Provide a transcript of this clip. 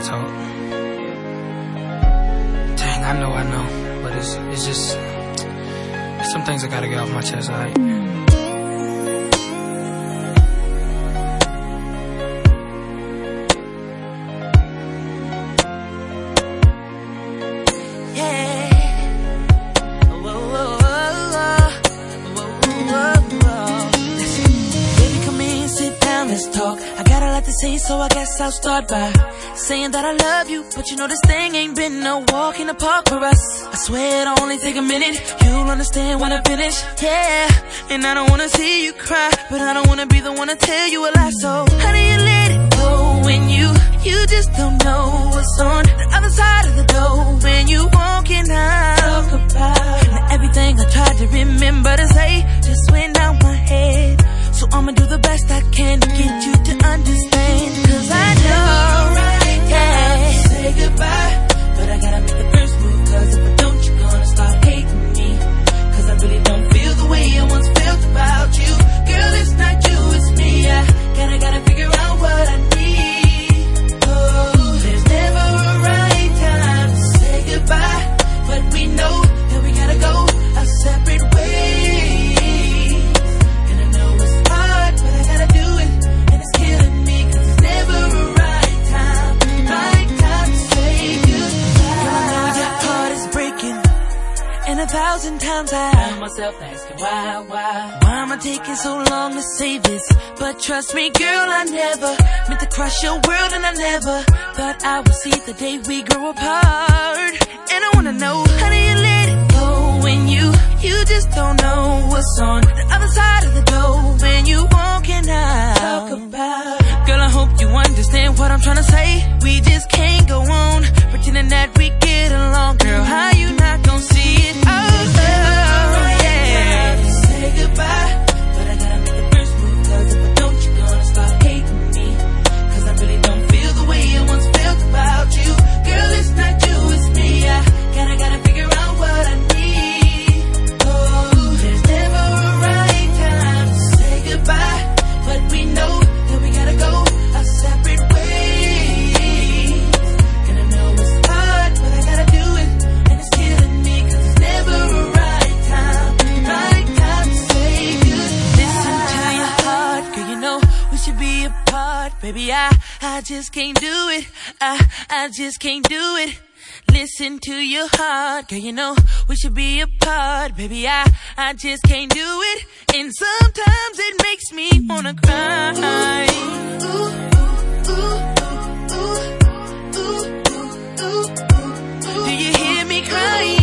wanna talk. Dang, I know, but it's just some things I gotta get off my chest, alright? Let's talk. I got a lot to say, so I guess I'll start by saying that I love you, but you know this thing ain't been no walk in the park for us. I swear it'll only take a minute, you'll understand when I finish. Yeah, and I don't wanna see you cry, but I don't wanna be the one to tell you a lie. So how do you let it go when you just don't know what's on the other side of the door when you walking out? Talk about now everything I tried to remember to say just went out my head. So I'ma do the best I can to get you to understand. Cause I know, yeah, say goodbye, but I gotta make the first move. Cause if I don't, you're gonna start hating me. Cause I really don't feel the way I once felt about you. Girl, it's not you, it's me. I gotta figure out what I need. Oh, there's never a right time to say goodbye, but we know that we gotta go our separate ways. And 1,000 times I found myself asking why am I taking so long to say this? But trust me, girl, I never meant to crush your world, and I never thought I would see the day we grow apart. And I wanna know, how do you let it go when you just don't know what's on the other side of the door when you walking out? Talk about, girl, I hope you understand what I'm trying to say. We just can't go on pretending that we get along. Girl, how you not gonna see it? Oh, yeah. Say goodbye, but I gotta make the first move. Cause if I don't, you're gonna start hating me. Cause I really don't feel the way I once felt about you. Girl, it's not you, it's me. I gotta figure out what I need. Oh, there's never a right time to say goodbye, but we know that we gotta go our separate ways. And I know it's hard, but I gotta do it, and it's killing me. Cause it's never a right time to say goodbye. Listen to your heart, girl, you know we should be apart. Baby, I just can't do it. I just can't do it. Listen to your heart, girl, you know we should be apart. Baby, I just can't do it. And sometimes it makes me wanna cry. Do you hear me crying?